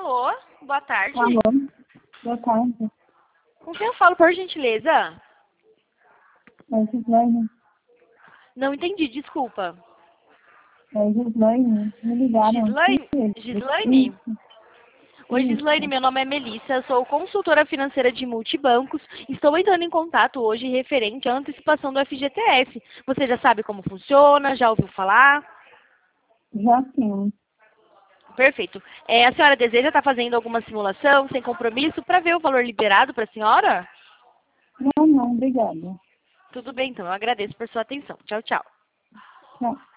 Alô, boa tarde. Alô, boa tarde. Com quem eu falo, por gentileza? É Gislaine. Não entendi, desculpa. É Gislaine. Me ligaram Gislaine? aqui. Gislaine? Isso, Oi, Gislaine, meu nome é Melissa, eu sou consultora financeira de multibancos. Estou entrando em contato hoje referente à antecipação do FGTS. Você já sabe como funciona? Já ouviu falar? já sim. Perfeito. A senhora deseja estar fazendo alguma simulação sem compromisso para ver o valor liberado para a senhora? Não, obrigada. Tudo bem, então. Eu agradeço por sua atenção. Tchau, tchau. Tchau.